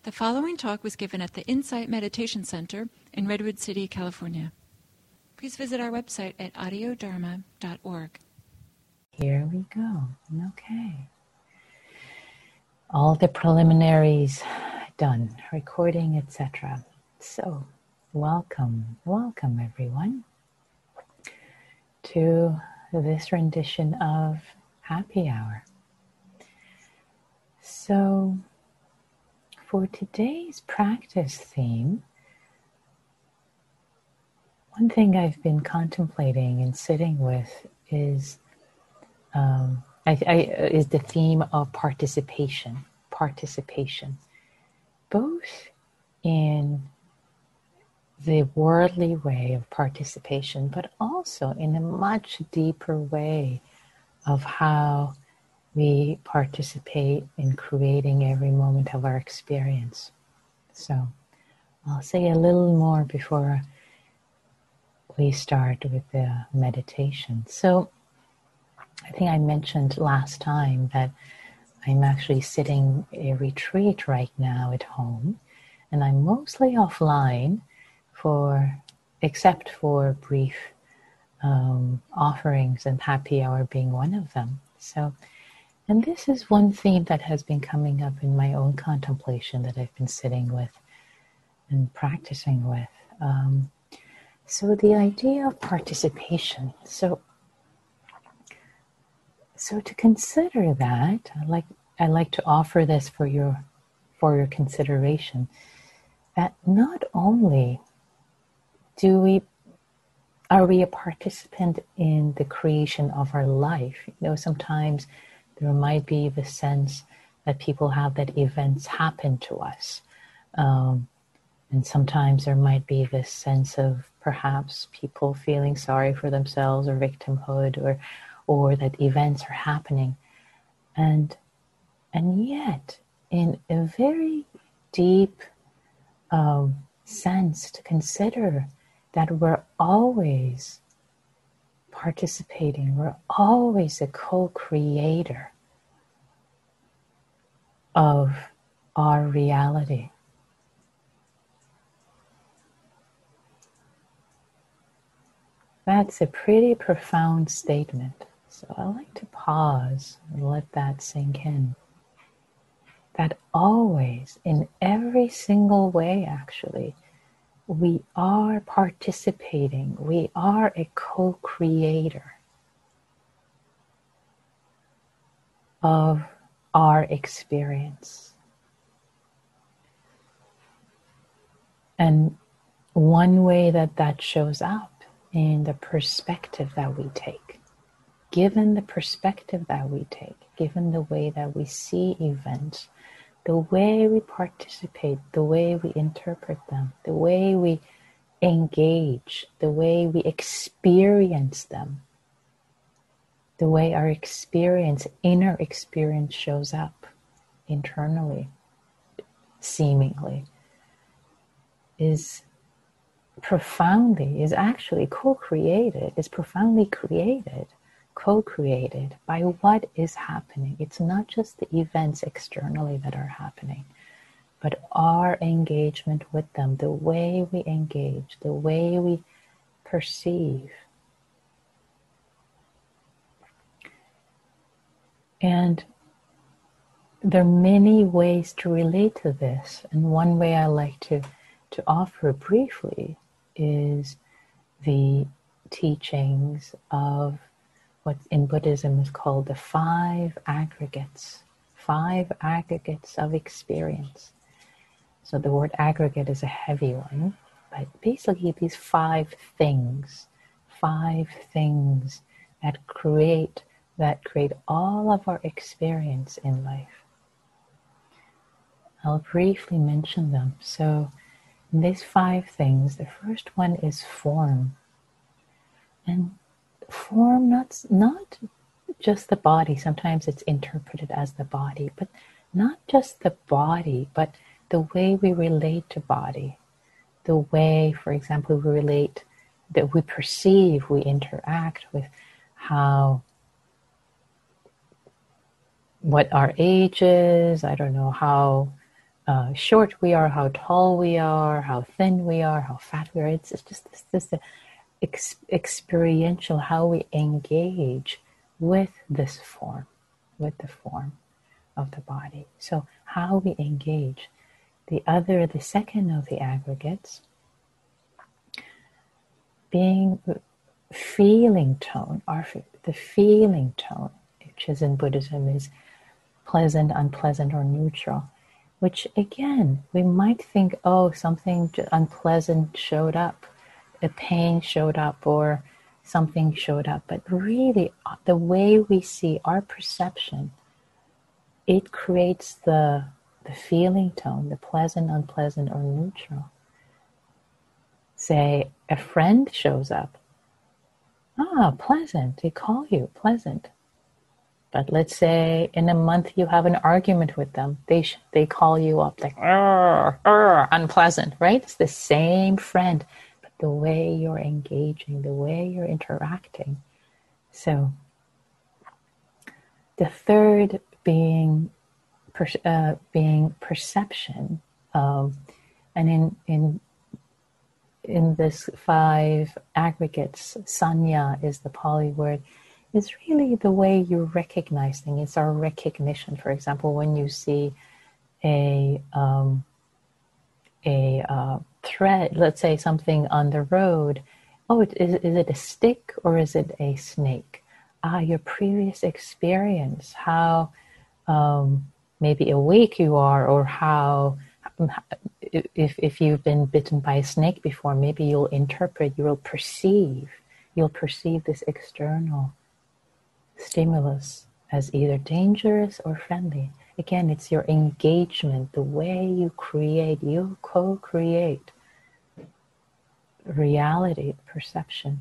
The following talk was given at the Insight Meditation Center in Redwood City, California. Please visit our website at audiodharma.org. Here we go. Okay. All the preliminaries done, recording, etc. So, welcome everyone to this rendition of Happy Hour. So, for today's practice theme, one thing I've been contemplating and sitting with is is the theme of participation, both in the worldly way of participation, but also in a much deeper way of how we participate in creating every moment of our experience. So I'll say a little more before we start with the meditation. So I think I mentioned last time that I'm actually sitting a retreat right now at home, and I'm mostly offline except for brief offerings, and happy hour being one of them. So, and this is one theme that has been coming up in my own contemplation that I've been sitting with and practicing with. So the idea of participation. So to consider that, I like to offer this for your consideration. That not only are we a participant in the creation of our life. You know, sometimes there might be the sense that people have that events happen to us. And sometimes there might be this sense of perhaps people feeling sorry for themselves or victimhood or that events are happening. And yet, in a very deep sense, to consider that we're always participating, we're always a co-creator of our reality. That's a pretty profound statement. So I like to pause and let that sink in. That always, in every single way actually, we are participating, we are a co-creator of our experience. And one way that shows up in the perspective that we take. Given the perspective that we take, given the way that we see events, the way we participate, the way we interpret them, the way we engage, the way we experience them, the way our inner experience shows up internally, seemingly, is actually co-created, is profoundly created, co-created by what is happening. It's not just the events externally that are happening, but our engagement with them, the way we engage, the way we perceive. And there are many ways to relate to this, and one way I like to offer briefly is the teachings of what in Buddhism is called the five aggregates of experience. So the word aggregate is a heavy one, but basically these five things that create all of our experience in life. I'll briefly mention them. So in these five things, the first one is form. And form, not just the body. Sometimes it's interpreted as the body, but not just the body, but the way we relate to body. The way, for example, we relate, that we perceive, we interact with what our age is, I don't know, how short we are, how tall we are, how thin we are, how fat we are. It's just this experiential, how we engage with this form, with the form of the body. So how we engage. The second of the aggregates, being feeling tone, the feeling tone, which is in Buddhism is pleasant, unpleasant, or neutral, which again, we might think, oh, something unpleasant showed up, a pain showed up, or something showed up. But really, the way we see our perception, it creates the feeling tone, the pleasant, unpleasant, or neutral. Say a friend shows up. Pleasant, they call you pleasant. But let's say in a month you have an argument with them. They call you up like, unpleasant, right? It's the same friend, but the way you're engaging, the way you're interacting. So the third being perception, and in this 5 aggregates, sanya is the Pali word. It's really the way you recognize things. It's our recognition. For example, when you see a thread, let's say something on the road, is it a stick or is it a snake? Your previous experience, how maybe awake you are, or how, if you've been bitten by a snake before, maybe you'll interpret, you'll perceive this external stimulus as either dangerous or friendly. Again, it's your engagement, the way you co-create reality, perception.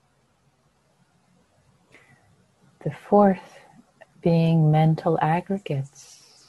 The fourth being mental aggregates,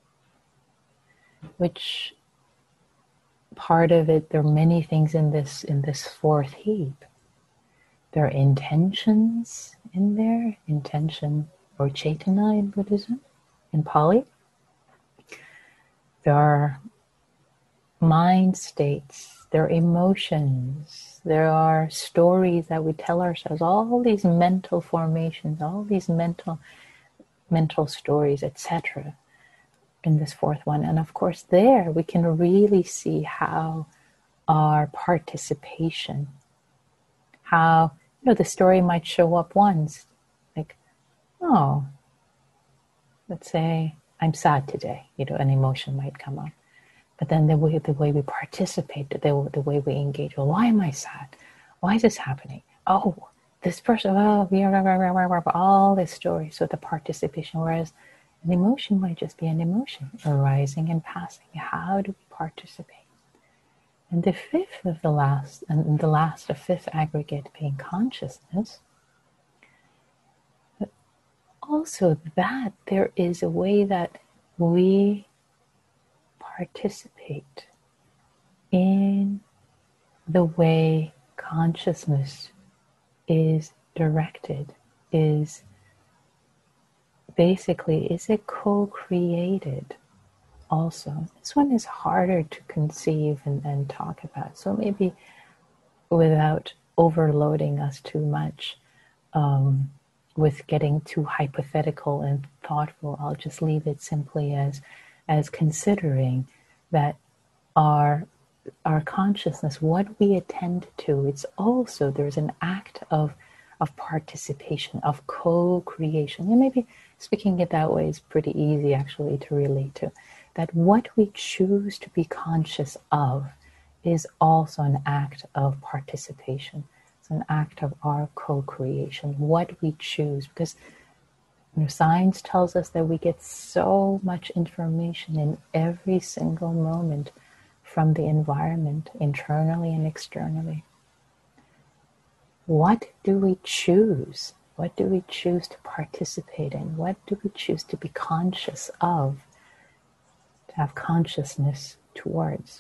which part of it, there are many things in this fourth heap. There are intentions in there, intention or chaitana in Buddhism, in Pali. There are mind states, there are emotions, there are stories that we tell ourselves, all these mental formations, all these mental stories, etc. in this fourth one. And of course there we can really see how our participation, how the story might show up once, like, let's say I'm sad today, an emotion might come up. But then the way we participate, the way we engage, well, why am I sad? Why is this happening? Oh, this person, all this story. So the participation, whereas an emotion might just be an emotion arising and passing. How do we participate? And the fifth aggregate being consciousness, also that there is a way that we participate in the way consciousness is directed, is it co-created also. This one is harder to conceive and talk about. So maybe without overloading us too much, with getting too hypothetical and thoughtful, I'll just leave it simply as considering that our consciousness, what we attend to, it's also, there's an act of participation, of co-creation. And maybe speaking it that way is pretty easy actually to relate to. That what we choose to be conscious of is also an act of participation. It's an act of our co-creation, what we choose. Because science tells us that we get so much information in every single moment from the environment, internally and externally. What do we choose? What do we choose to participate in? What do we choose to be conscious of, to have consciousness towards?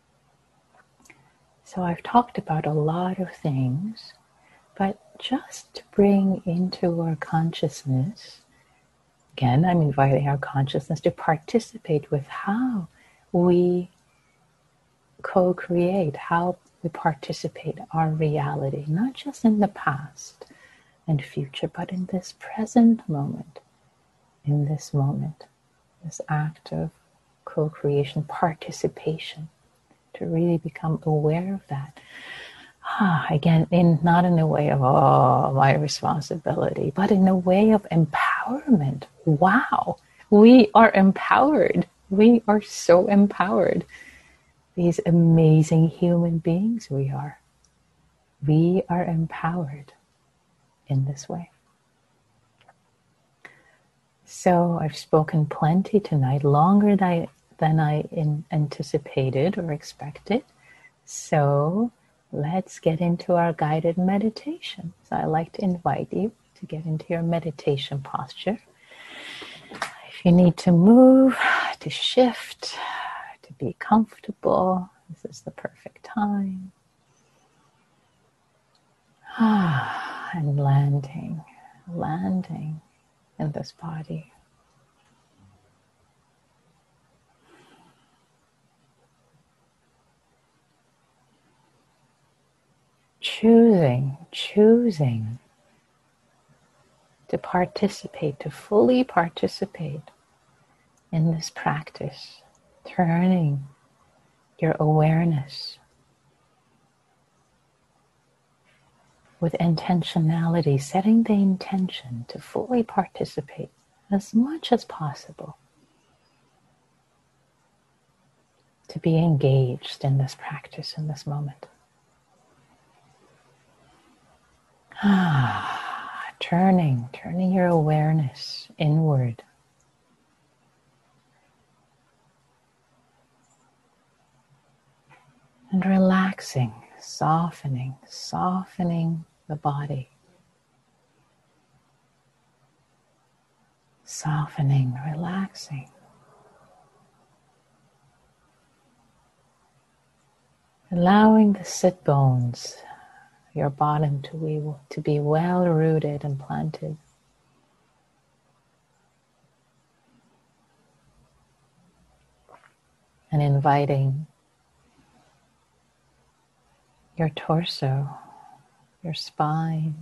So I've talked about a lot of things, but just to bring into our consciousness, again, I'm inviting our consciousness to participate with how we co-create, how we participate our reality, not just in the past and future, but in this present moment, in this moment, this act of co-creation, participation, to really become aware of that. Again, not in a way of, oh, my responsibility, but in a way of empowerment. Wow, we are empowered. We are so empowered. These amazing human beings we are. We are empowered in this way. So I've spoken plenty tonight, longer than I anticipated or expected. So let's get into our guided meditation. So I'd like to invite you to get into your meditation posture. If you need to move, to shift, to be comfortable, this is the perfect time. And landing in this body. Choosing to participate, to fully participate in this practice, turning your awareness with intentionality, setting the intention to fully participate as much as possible, to be engaged in this practice in this moment. Turning your awareness inward. And relaxing, softening the body. Softening, relaxing. Allowing the sit bones, your bottom to be well rooted and planted. And inviting your torso, your spine,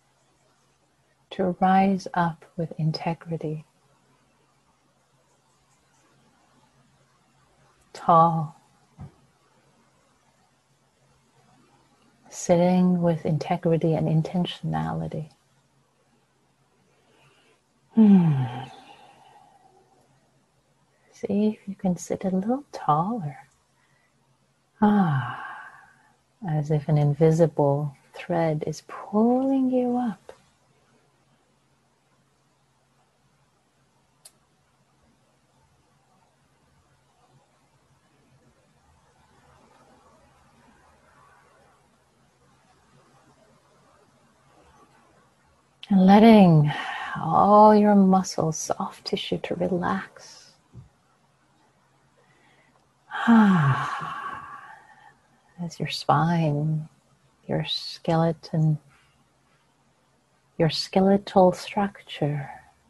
to rise up with integrity. Tall. Sitting with integrity and intentionality. See if you can sit a little taller. As if an invisible thread is pulling you up. And letting all your muscles, soft tissue to relax. As your spine, your skeleton, your skeletal structure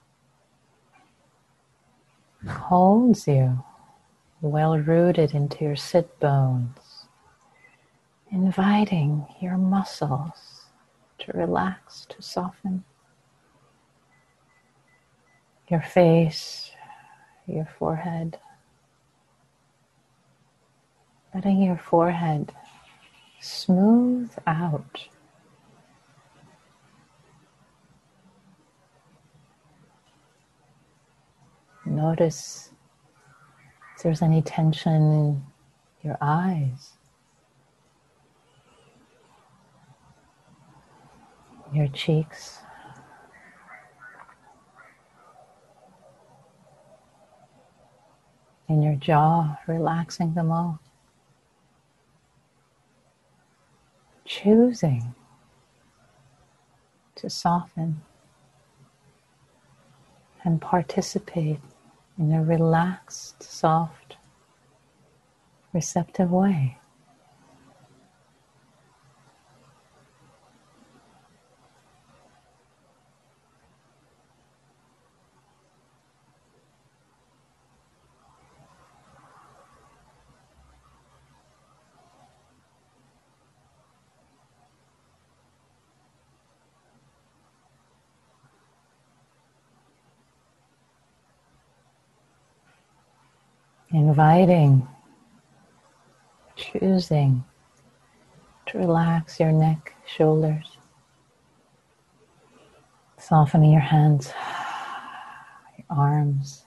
holds you well rooted into your sit bones, inviting your muscles to relax, to soften. Your face, your forehead, letting your forehead smooth out. Notice if there's any tension in your eyes, your cheeks, in your jaw, relaxing them all. Choosing to soften and participate in a relaxed, soft, receptive way. Inviting, choosing to relax your neck, shoulders, softening your hands, your arms,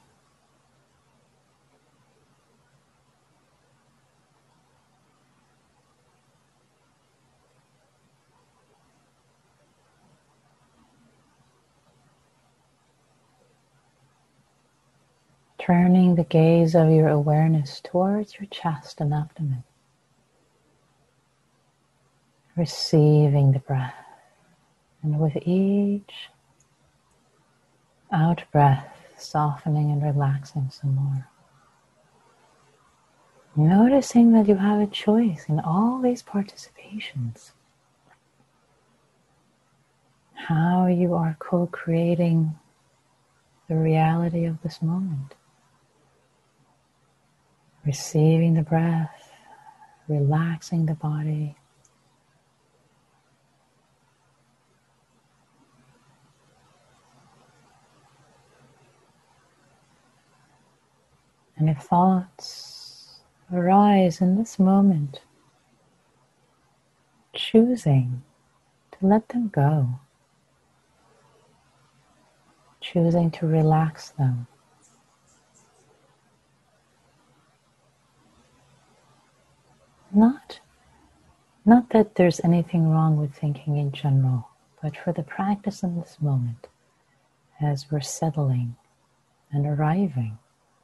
turning the gaze of your awareness towards your chest and abdomen, receiving the breath. And with each out breath, softening and relaxing some more. Noticing that you have a choice in all these participations. How you are co-creating the reality of this moment. Receiving the breath, relaxing the body. And if thoughts arise in this moment, choosing to let them go, choosing to relax them. Not that there's anything wrong with thinking in general, but for the practice in this moment, as we're settling and arriving.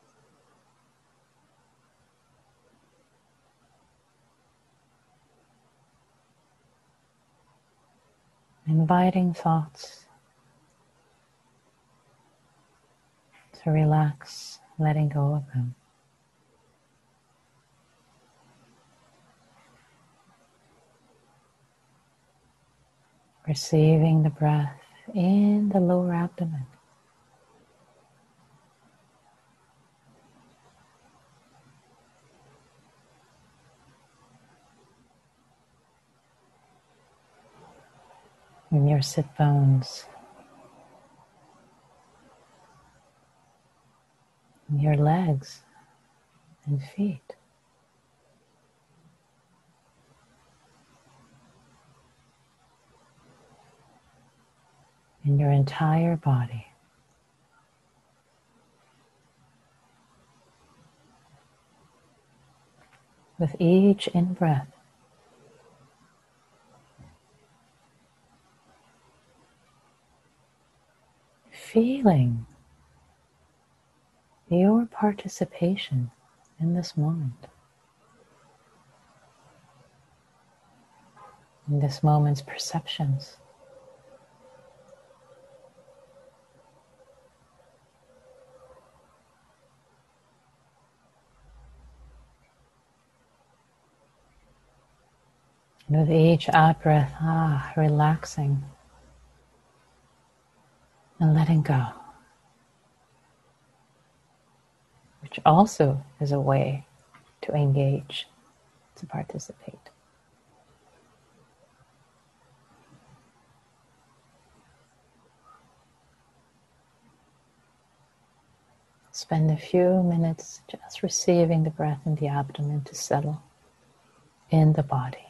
Inviting thoughts to relax, letting go of them. Receiving the breath in the lower abdomen. In your sit bones, in your legs and feet. In your entire body. With each in-breath, feeling your participation in this moment, in this moment's perceptions. And with each out-breath, relaxing and letting go, which also is a way to engage, to participate. Spend a few minutes just receiving the breath in the abdomen to settle in the body.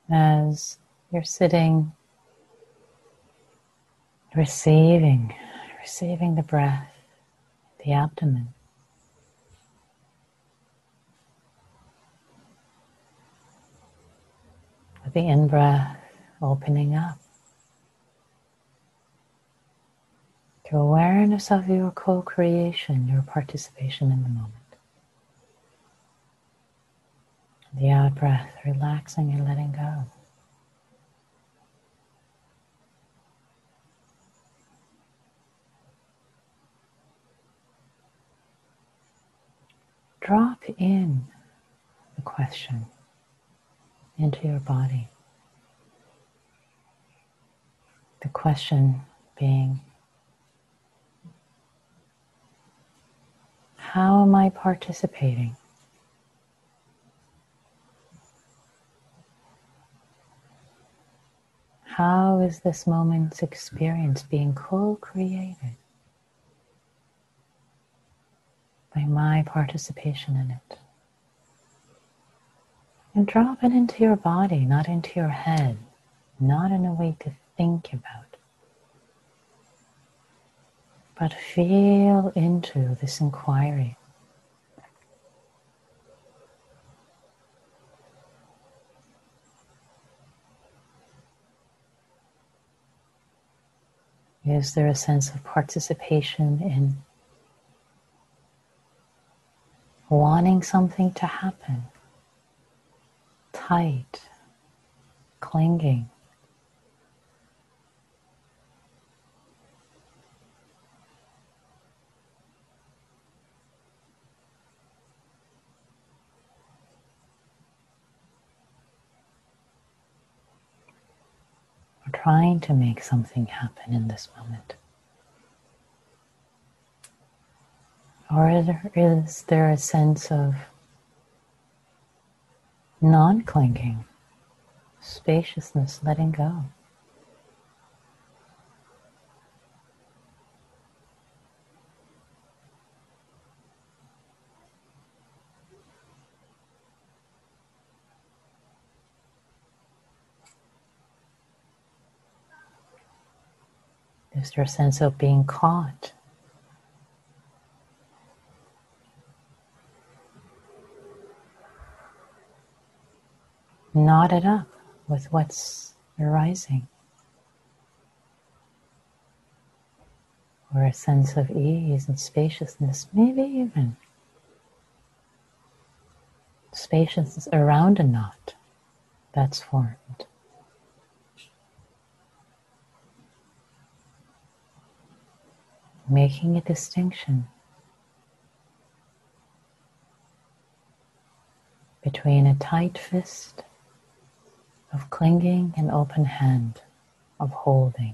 as you're sitting, receiving the breath, the abdomen. With the in-breath opening up to awareness of your co-creation, your participation in the moment. The out-breath, relaxing and letting go. Drop in the question into your body. The question being, how am I participating? How is this moment's experience being co-created by my participation in it? And drop it into your body, not into your head, not in a way to think about, but feel into this inquiry. Is there a sense of participation in wanting something to happen? Tight, clinging. Or trying to make something happen in this moment. Or is there a sense of non-clinging, spaciousness, letting go? Is there a sense of being caught? Knotted up with what's arising? Or a sense of ease and spaciousness, maybe even spaciousness around a knot that's formed. Making a distinction between a tight fist of clinging and open hand of holding.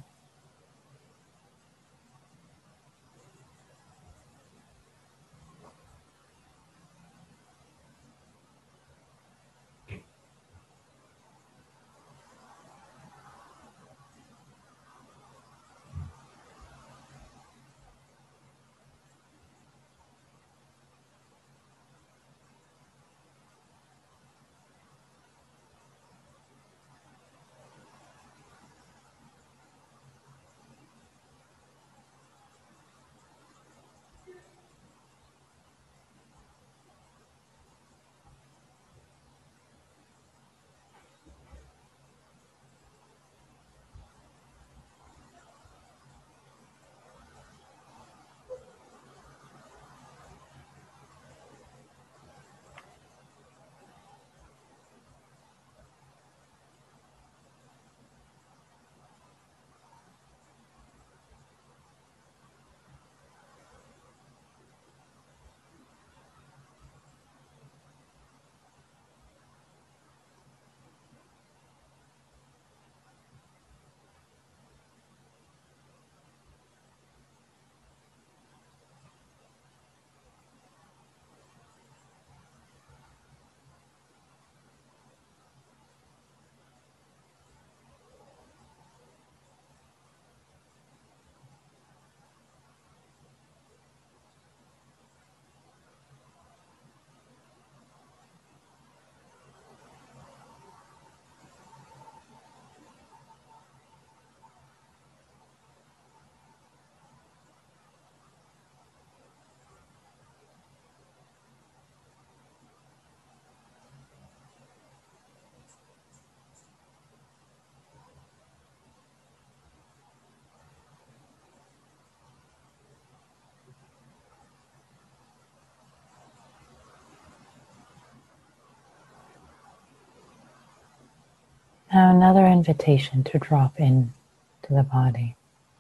another invitation to drop in to the body.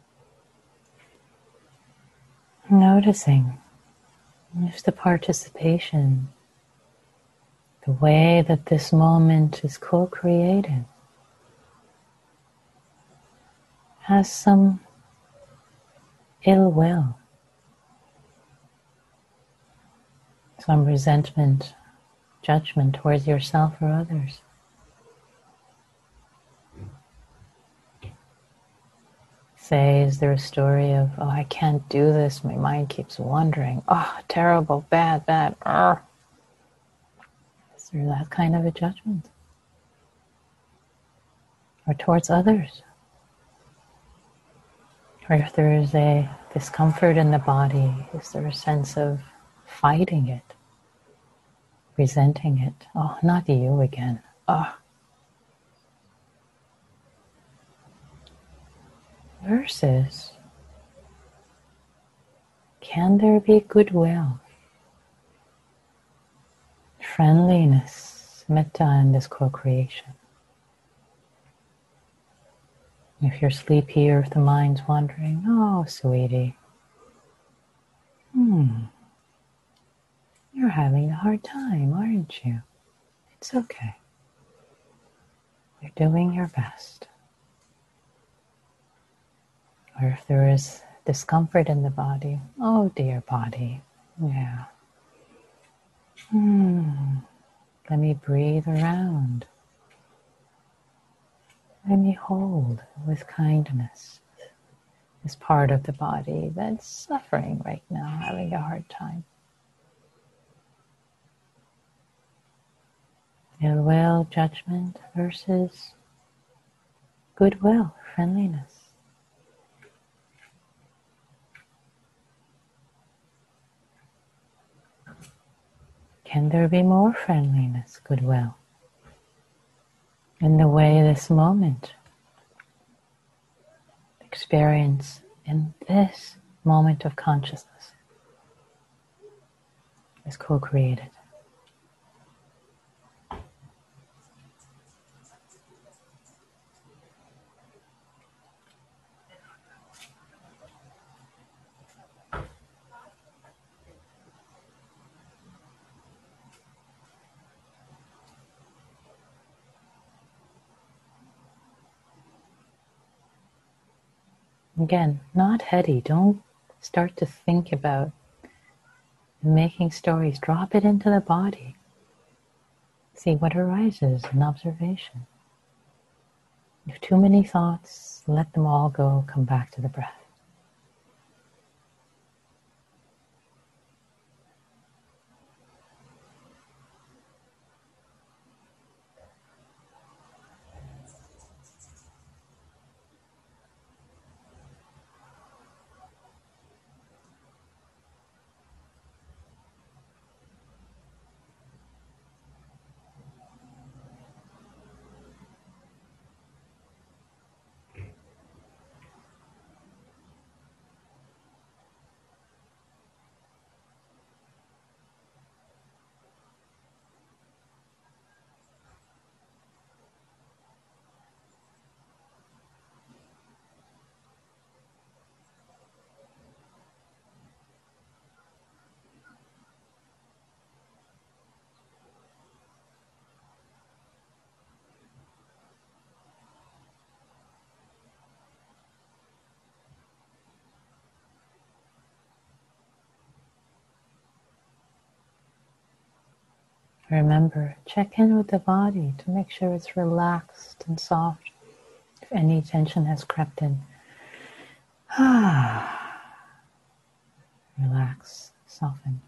Noticing if the participation, the way that this moment is co-created, has some ill will, some resentment, judgment towards yourself or others. Say, is there a story of, oh, I can't do this, my mind keeps wandering, oh, terrible, bad, Is there that kind of a judgment? Or towards others? Or if there is a discomfort in the body, is there a sense of fighting it, resenting it? Oh, not you again. Oh. Versus, can there be goodwill, friendliness, metta in this co-creation? If you're sleepy or if the mind's wandering, oh, sweetie, you're having a hard time, aren't you? It's okay. You're doing your best. Or if there is discomfort in the body, oh dear body, yeah. Let me breathe around. Let me hold with kindness this part of the body that's suffering right now, having a hard time. Ill will, judgment versus goodwill, friendliness. Can there be more friendliness, goodwill, in the way this moment, experience in this moment of consciousness is co-created? Again, not heady. Don't start to think about making stories. Drop it into the body. See what arises in observation. If too many thoughts, let them all go. Come back to the breath. Remember, check in with the body to make sure it's relaxed and soft. If any tension has crept in, relax, soften.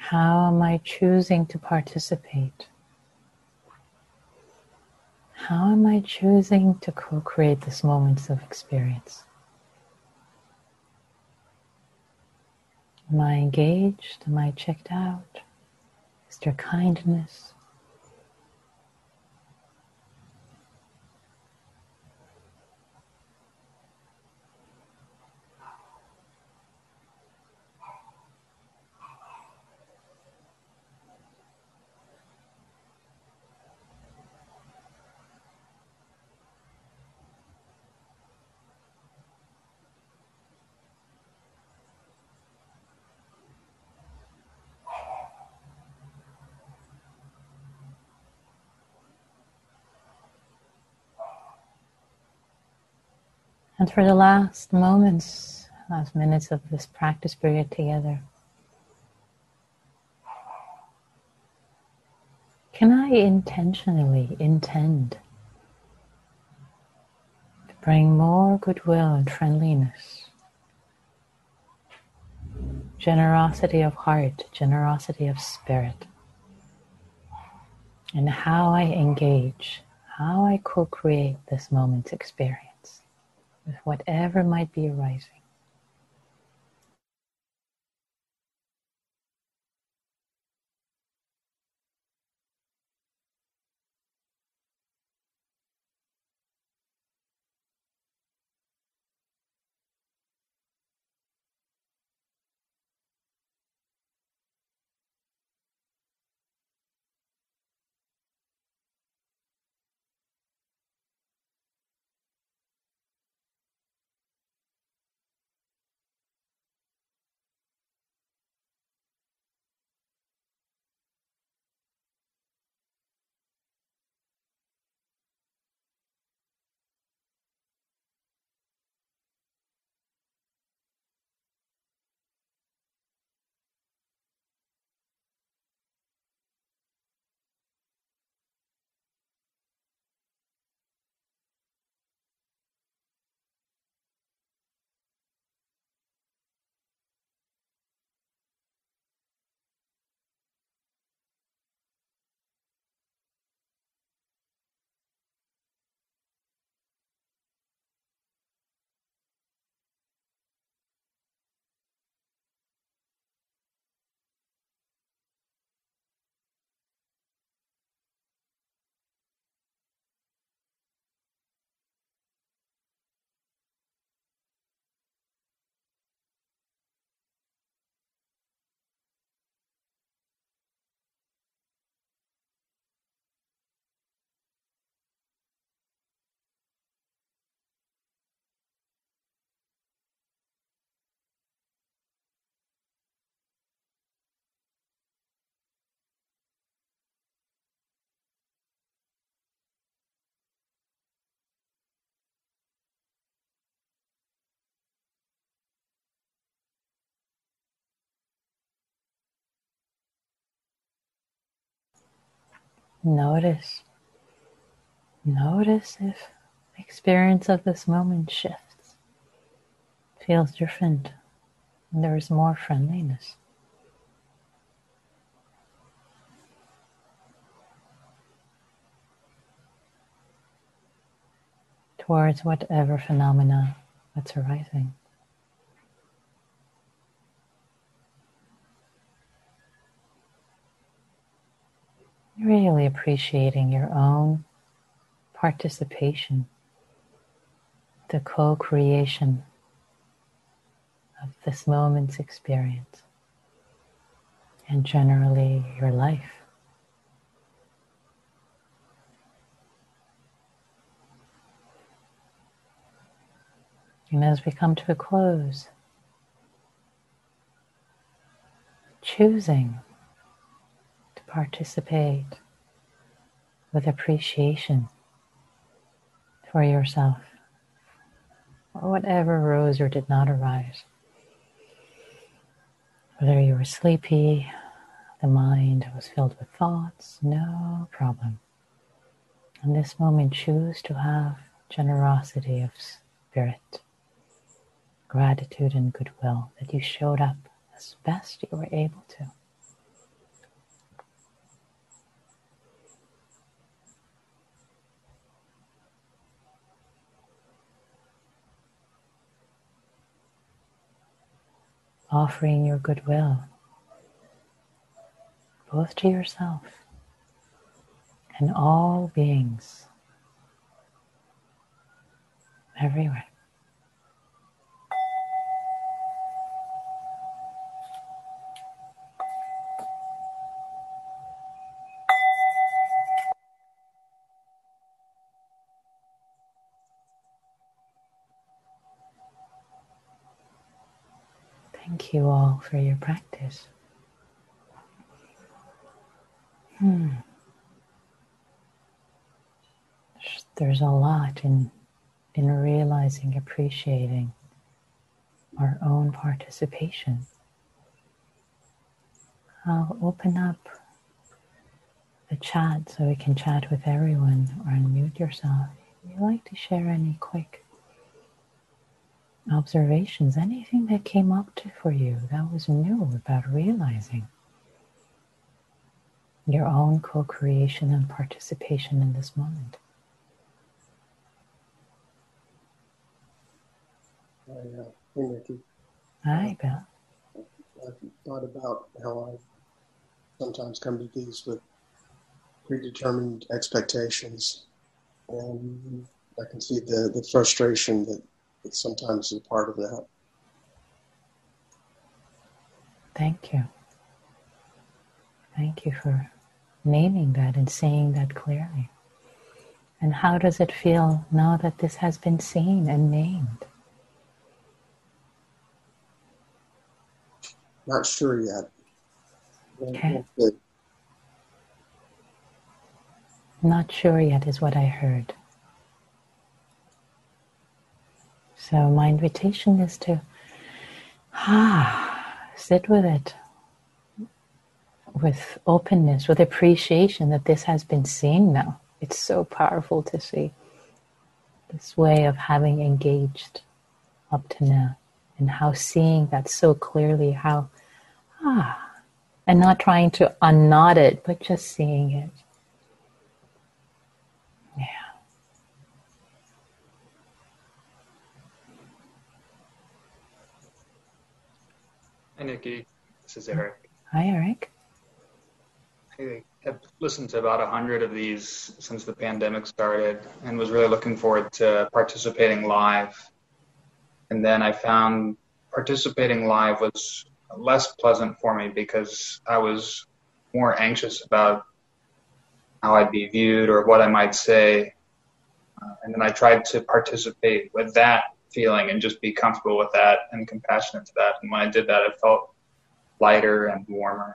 How am I choosing to participate? How am I choosing to co-create this moment of experience? Am I engaged? Am I checked out? Is there kindness? And for the last moments, last minutes of this practice period together, can I intentionally intend to bring more goodwill and friendliness, generosity of heart, generosity of spirit, in how I engage, how I co-create this moment's experience with whatever might be arising? Notice if the experience of this moment shifts, feels different, and there is more friendliness. Towards whatever phenomena that's arising. Really appreciating your own participation, the co-creation of this moment's experience, and generally your life. And as we come to a close, choosing to participate with appreciation for yourself, or whatever arose or did not arise. Whether you were sleepy, the mind was filled with thoughts, no problem. In this moment, choose to have generosity of spirit, gratitude and goodwill that you showed up as best you were able to. offering your goodwill, both to yourself and all beings everywhere. Thank you all for your practice. There's a lot in realizing, appreciating our own participation. I'll open up the chat so we can chat with everyone, or unmute yourself. If you'd like to share any quick observations, anything that came up for you that was new about realizing your own co-creation and participation in this moment. Hey, Nikki. Hi, Bill. I've thought about how I sometimes come to these with predetermined expectations, and I can see the frustration that sometimes is a part of that. Thank you. Thank you for naming that and saying that clearly. And how does it feel now that this has been seen and named? Not sure yet. Okay. Not sure yet is what I heard. So my invitation is to sit with it, with openness, with appreciation that this has been seen now. It's so powerful to see this way of having engaged up to now, and how seeing that so clearly, how and not trying to unknot it, but just seeing it. Yeah. Hi, Nikki. This is Eric. Hi, Eric. I have listened to about 100 of these since the pandemic started and was really looking forward to participating live. And then I found participating live was less pleasant for me because I was more anxious about how I'd be viewed or what I might say. And then I tried to participate with that feeling and just be comfortable with that and compassionate to that. And when I did that, I felt lighter and warmer.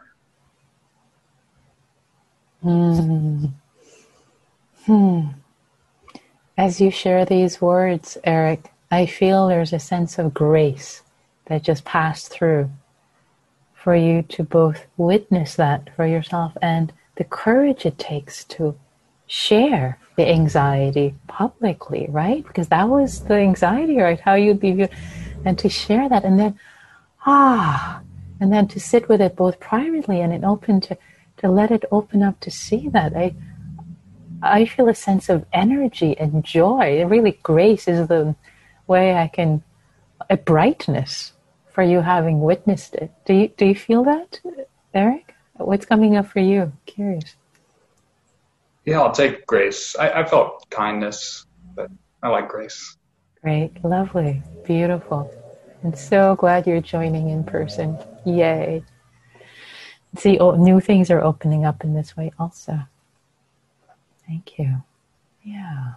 As you share these words, Eric, I feel there's a sense of grace that just passed through for you to both witness that for yourself and the courage it takes to share the anxiety publicly, right? Because that was the anxiety, right? How you'd be viewed. And to share that and then, and then to sit with it both privately and it open to let it open up to see that. I feel a sense of energy and joy. Really, grace is the way I can, a brightness for you having witnessed it. Do you feel that, Eric? What's coming up for you? Curious. Yeah, I'll take grace. I felt kindness, but I like grace. Great, lovely, beautiful. I'm so glad you're joining in person. Yay. See, new things are opening up in this way also. Thank you. Yeah.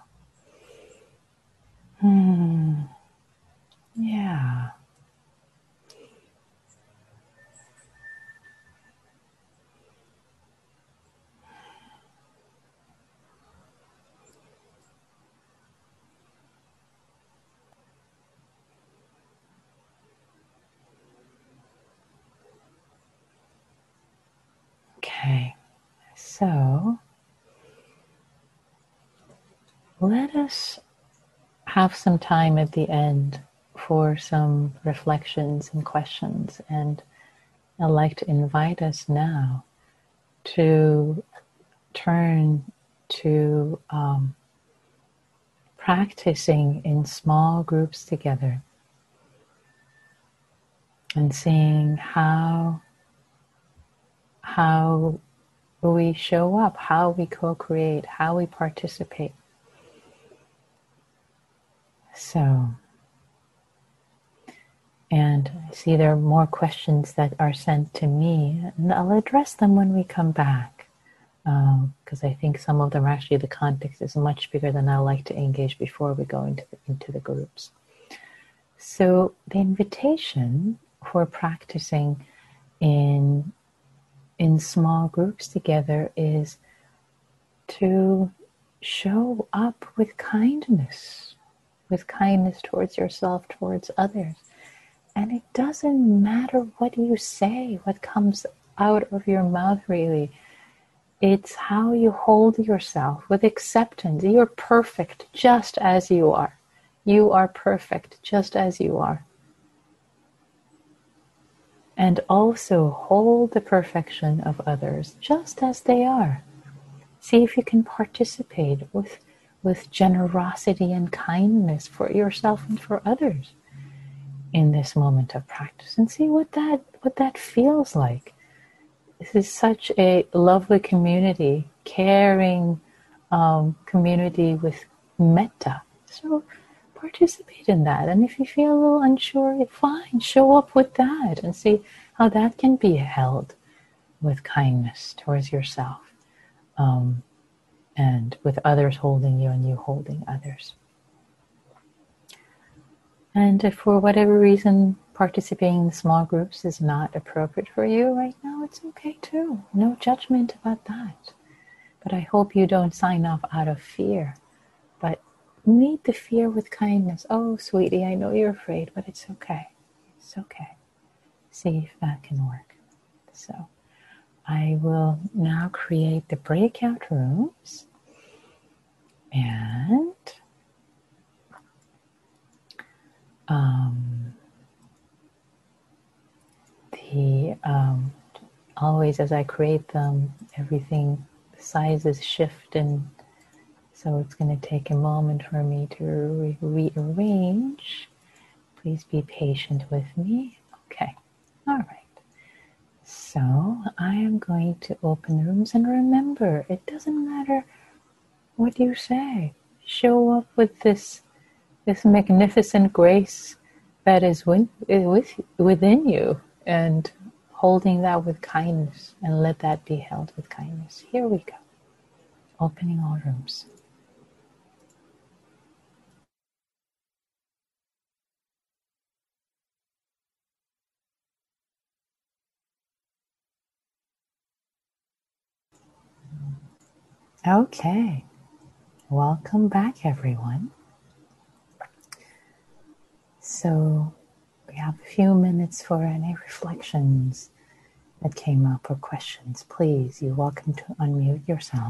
Yeah. Okay, so let us have some time at the end for some reflections and questions, and I'd like to invite us now to turn to practicing in small groups together. and seeing how we show up, how we co-create, how we participate. So, and I see there are more questions that are sent to me, and I'll address them when we come back, because I think some of them actually, the context is much bigger than I like to engage before we go into the groups. So the invitation for practicing in small groups together is to show up with kindness towards yourself, towards others. And it doesn't matter what you say, what comes out of your mouth really. It's how you hold yourself with acceptance. You're perfect just as you are. You are perfect just as you are. And also hold the perfection of others just as they are. See if you can participate with generosity and kindness for yourself and for others in this moment of practice, and see what that feels like. This is such a lovely community, caring community with metta. So participate in that. And if you feel a little unsure, fine, show up with that and see how that can be held with kindness towards yourself, and with others holding you and you holding others. And if for whatever reason participating in small groups is not appropriate for you right now, it's okay too. No judgment about that. But I hope you don't sign off out of fear. But meet the fear with kindness. Oh, sweetie, I know you're afraid, but it's okay. It's okay. See if that can work. So I will now create the breakout rooms. And always as I create them, everything, the sizes shift, and so it's going to take a moment for me to rearrange. Please be patient with me. Okay, all right. So I am going to open rooms, and remember, it doesn't matter what you say. Show up with this magnificent grace that is within you, and holding that with kindness, and let that be held with kindness. Here we go. Opening all rooms. Okay. Welcome back, everyone. So we have a few minutes for any reflections that came up or questions. Please, you're welcome to unmute yourself.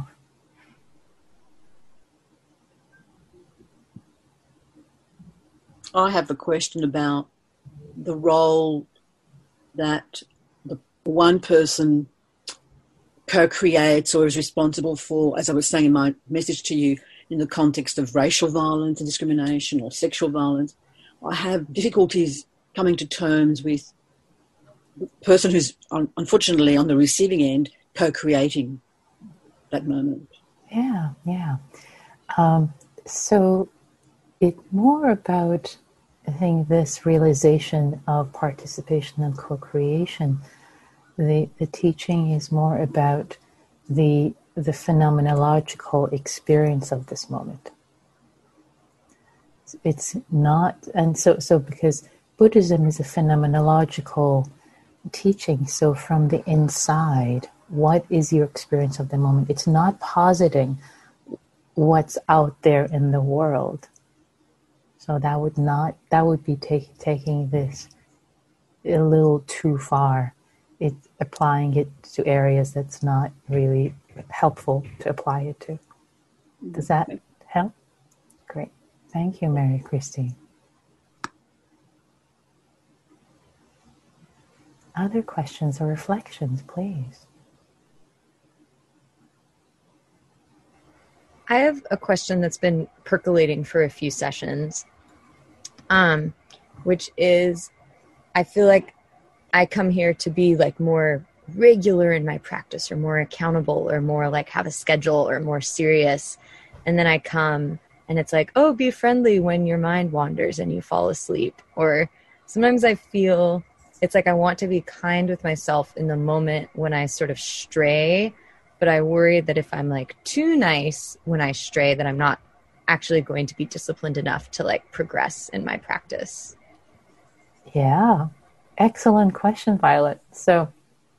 I have a question about the role that the one person co-creates or is responsible for, as I was saying in my message to you, in the context of racial violence and discrimination or sexual violence. I have difficulties coming to terms with the person who's unfortunately on the receiving end co-creating that moment. Yeah. So it's more about, I think, this realization of participation and co-creation. The teaching is more about the phenomenological experience of this moment. It's not, and so because Buddhism is a phenomenological teaching, so from the inside, what is your experience of the moment? It's not positing what's out there in the world. So that would be taking this a little too far. It's applying it to areas that's not really helpful to apply it to. Does that help? Great. Thank you, Mary Christine. Other questions or reflections, please. I have a question that's been percolating for a few sessions, which is, I feel like I come here to be like more regular in my practice, or more accountable, or more like have a schedule, or more serious. And then I come and it's like, oh, be friendly when your mind wanders and you fall asleep. Or sometimes I feel it's like I want to be kind with myself in the moment when I sort of stray, but I worry that if I'm like too nice when I stray, that I'm not actually going to be disciplined enough to like progress in my practice. Yeah. Excellent question, Violet. So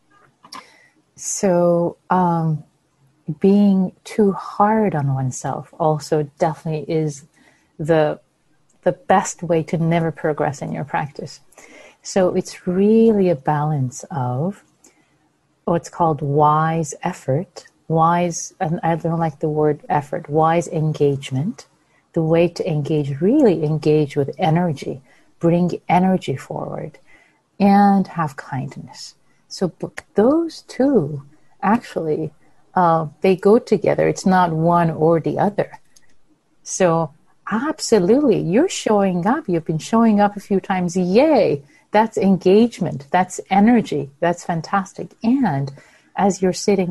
being too hard on oneself also definitely is the best way to never progress in your practice. So it's really a balance of what's called wise effort, wise, and I don't like the word effort, wise engagement. The way to really engage with energy, bring energy forward, and have kindness. So those two actually, they go together. It's not one or the other. So absolutely, you're showing up. You've been showing up a few times. Yay! That's engagement. That's energy. That's fantastic. And as you're sitting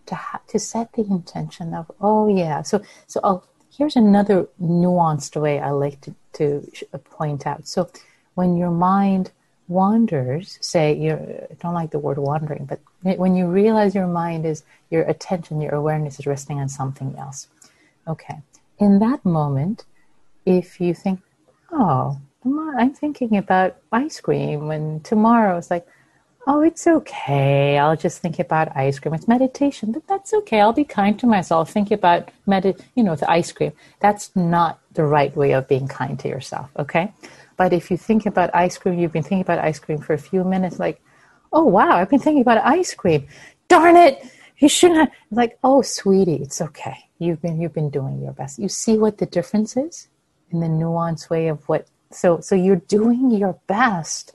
to set the intention of, oh yeah. So here's another nuanced way I like to point out. So when your mind wanders, I don't like the word wandering, but when you realize your mind is, your attention, your awareness is resting on something else. Okay. In that moment, if you think, oh, I'm thinking about ice cream, and tomorrow it's like, oh, it's okay. I'll just think about ice cream. It's meditation, but that's okay. I'll be kind to myself. Think about the ice cream. That's not the right way of being kind to yourself. Okay. But if you think about ice cream, you've been thinking about ice cream for a few minutes, like, oh, wow, I've been thinking about ice cream. Darn it. You shouldn't have. Like, oh, sweetie, it's okay. You've been doing your best. You see what the difference is in the nuanced way of what, so you're doing your best.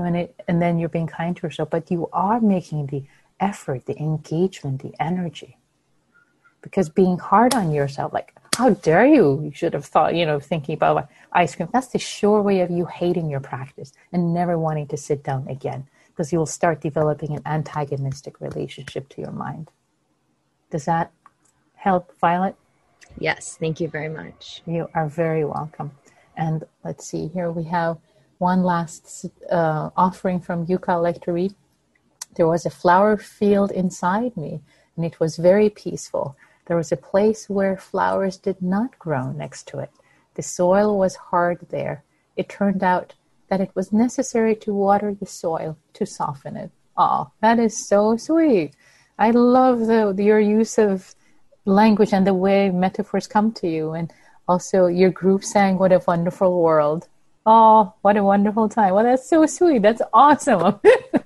And then you're being kind to yourself, but you are making the effort, the engagement, the energy. Because being hard on yourself, like, how dare you? You should have thought, thinking about ice cream. That's the sure way of you hating your practice and never wanting to sit down again, because you'll start developing an antagonistic relationship to your mind. Does that help, Violet? Yes, thank you very much. You are very welcome. And let's see, here we have one last offering from Yuka I'd like to read. There was a flower field inside me, and it was very peaceful. There was a place where flowers did not grow next to it. The soil was hard there. It turned out that it was necessary to water the soil to soften it. Oh, that is so sweet. I love your use of language and the way metaphors come to you. And also your group sang What a Wonderful World. Oh, what a wonderful time. Well, that's so sweet. That's awesome.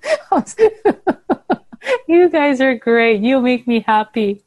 You guys are great. You make me happy.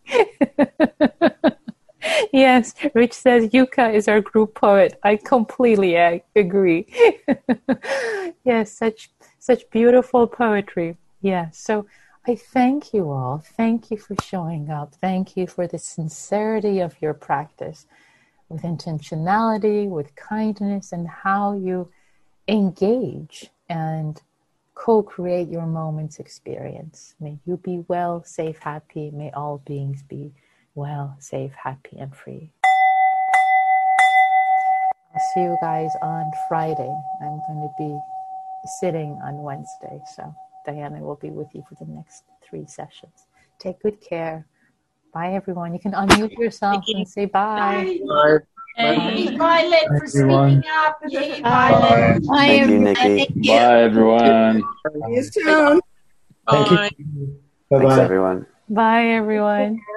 Yes, Rich says Yuka is our group poet. I completely agree. Yes, such beautiful poetry. Yes, so I thank you all. Thank you for showing up. Thank you for the sincerity of your practice, with intentionality, with kindness, and how you engage and co-create your moment's experience. May you be well, safe, happy. May all beings be well, safe, happy, and free. I'll see you guys on Friday. I'm going to be sitting on Wednesday, so Diana will be with you for the next 3 sessions. Take good care. Bye, everyone. You can unmute yourself and say bye. Bye. Hey, Violet, for speaking up. Yay, Violet. Bye, Thank you, everyone. Nikki. Thank you. Bye, everyone. See you soon. Thank you. Thanks, Bye-bye. everyone. Bye, everyone.